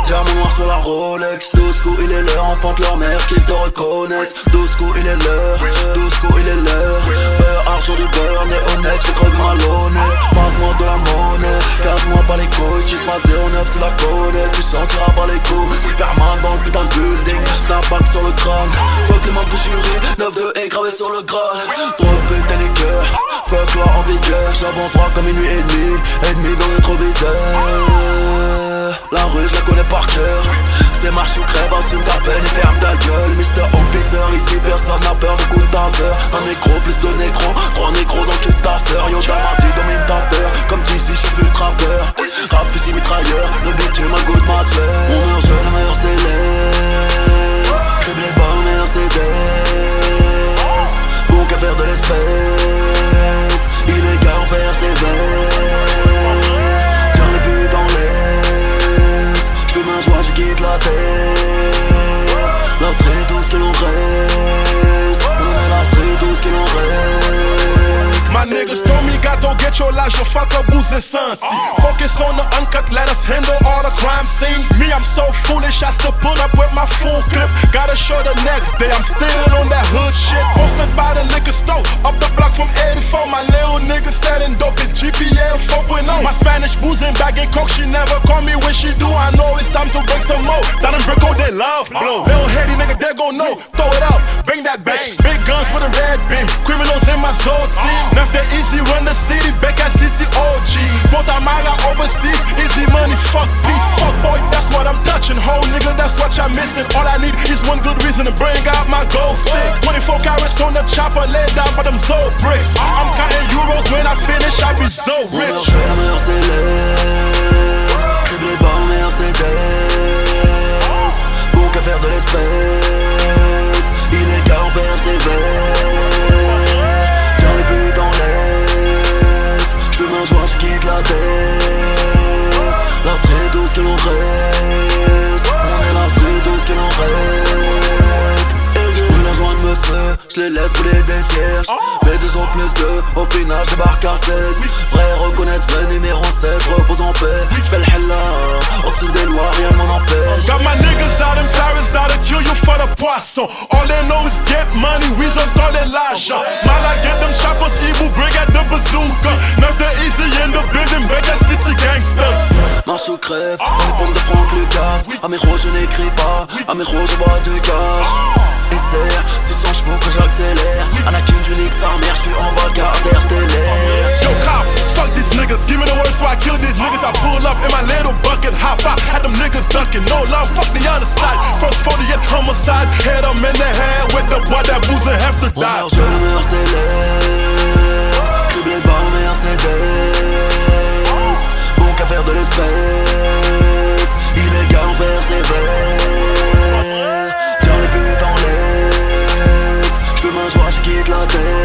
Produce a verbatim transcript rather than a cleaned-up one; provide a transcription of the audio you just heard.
Diamant noir sur la Rolex. douze coups il est l'heure, enfante leur mère qu'ils te reconnaissent. douze coups il est l'heure, douze coups il est l'heure. Beurre, argent du beurre, mais honnête, je crève malhonnête. Passe-moi de la monnaie, casse-moi pas les couilles. Si pas zéro neuf tu la connais, tu sentiras pas les coups. Superman dans le putain de building, snapback sur le crâne. Fuck les membres du jury, neuf deux est gravé sur le grade. Trop pété les cœurs, fuck loi en vigueur. J'avance droit comme une nuit et demie, ennemi dans le rétroviseur. La rue je la connais par cœur. C'est marche ou crève, assume ta peine et ferme ta gueule. Mister Officer, ici personne n'a peur de coup de taser. Un nécro plus de nécro, trois nécros dans le cul de ta sœur. Yo Damarty domine ta peur, comme d'ici je suis le trappeur. Rap fusil mitrailleur, le bitume un goût de ma sueur. On meurt jeune, le meilleur céleste. Criblé par un Mercedes. Bon qu'à faire de l'espèce, illégal persévère. Tiens les buts dans l'aise, j'fais ma joie, je quitte la tête. La street, tout ce qu'il en reste. On est la street, tout ce qu'il en reste. My niggas told me, gato, get your life, your fuck up, booze and santi. Focus on the uncut, let us handle all the crime scenes. Me, I'm so foolish, I still pull up with my full clip. Gotta show the next day, I'm still on that hood shit. Posted by the liquor store, up the block from eighty-four. My little nigga selling dope, it's G P A four point oh. My Spanish boozing, bagging coke, she never call me when she do. I know it's time to break some more. Down and break on that love blow. Little heady nigga, they gon' know. Throw it up, bang that bitch. Big guns with a red beam. Criminals in my zone team. Left the easy, run the city, back at city O G. Guatemala overseas, easy money, fuck peace. Fuck boy, that's what I'm touching. Whole nigga, that's what y'all missing. All I need is one good reason to bring out my gold stick. twenty-four carats on the chopper, laid down by them Zoe bricks. I'm counting euros when I finish, I be so rich. On meurt, meilleur céleste. Criblé par un Mercedes. Bon qu'à faire de l'espèce, illégal persévère. Tiens les buts dans l'aise, j'fais ma joie, j'quitte la tête. La street, tout ce que l'on reste. On est la street, tout ce que l'on reste. J'brûle la joie de monsieur, j'les laisse brûler des cierges. Mais deux ans plus deux, au final j'débarque à seize. Frère reconnaissent vrai numéro sept, repose en paix. J'fais le hella, au-dessus des lois, rien ne m'en empêche. Got my niggas out in Paris, that'll kill you for the poisson. All they know is get money, we just call it Lasha. Mala get them choppers, evil, bring out the bazooka. Nothing easy in the building, Vegas City gangsters. Marche ou crève, dans les pommes de Franck Lucas. À mes ros je n'écris pas, à mes ros je bois du cash. Et serre, six cents chevaux que j'accélère. Anakin, je nique sa mère, j'suis en vol carter stellaire. Yo cop, fuck these niggas, give me the word so I kill these niggas. I pull up in my little bucket, hop out, had them niggas ducking. No love, fuck the other side. First forty-eight homicide, head them in the head with the boy that booze and have to die. On meurt, je le meilleur céleste. Criblé par un Mercedes. Bon qu'à faire de l'espèce, illégal persévère. Tiens les buts dans l'aise, j'fais ma joie, j'quitte la tête.